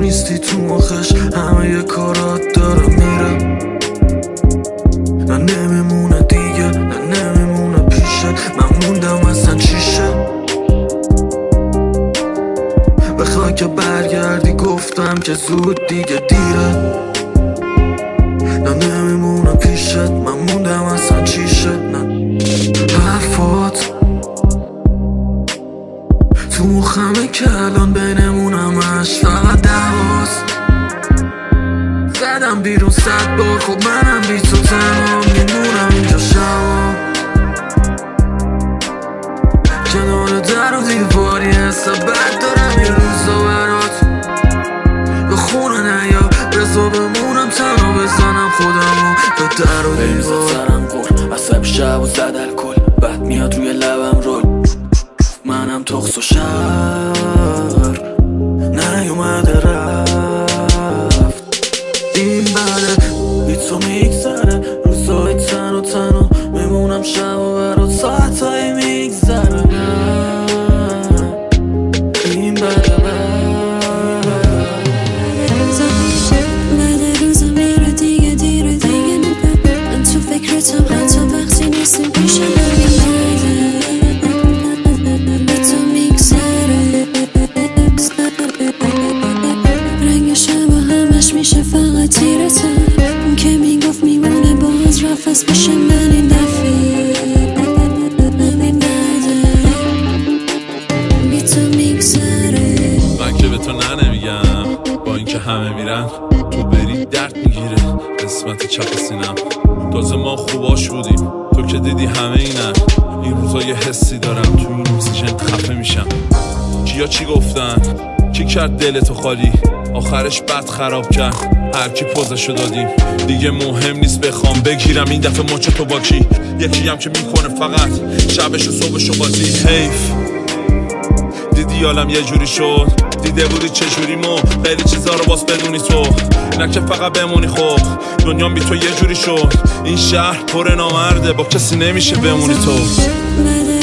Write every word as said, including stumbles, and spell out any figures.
نیستی تو مخش، همه یه کارات داره میره. نه نمیمونه دیگه، نه نمیمونه پیشه، من موندم اصلا چیشه. بخوای که برگردی گفتم که زود دیگه دیره. نه نمیمونه پیشت، من موندم اصلا چیشه. نه حرفات تو مخمه که الان بینمونم اش فقط دواست. زدم بیرون صد بار، خب منم بی تو تنها میمونم اینجا شبا. کنار در و دیواری حساب بد دارم یه روزا برات. به خونه نیا بزا بمونم تنها، بزنم خودمو به در و دیوار. سرم قول عصب شب و زد الکل، بد میاد روی لبم رول. منم تخص و شهر نیومده رفت. این بده بی تو میگذره روزای تن و تنها، میمونم شب و برات ساعتایی میگذره. این بده بعد روزا میره دیگه دیره دیگه نبه. من تو فکرتم حتی وقتی نیستیم پیشم. همین بده به تو میگذره، رنگ شب و همش میشه فقط تیرتم. اون که میگفت میمونه باز رفت بشه من این دفعه. همین بده بی تو میگذره. من که به تو نه نمیگم، با اینکه همه میرن تو بری درد میگیره قسمت چپ سینم. تازه ما خوباش بودیم، تو که دیدی همه اینن. این روزا یه حسی دارم تو این اکسیژن خفه میشم. کیا چی گفتن، کی کرد دلتو خالی، آخرش بد خراب کرد هر کی پوزشو دادیم. دیگه مهم نیست بخوام بگیرم این دفعه مچ تو با کی، یکی هم که میکنه فقط شبش و صبحشو بازی. حیف دیدی حالم یه جوری شد، دیده بودی چجوری مو خیلی چیزا رو باز بدونی تو، نه که فقط بمونی. خب دنیا بی تو یه جوری شد، این شهر پر نامرده با کسی نمیشه بمونی تو.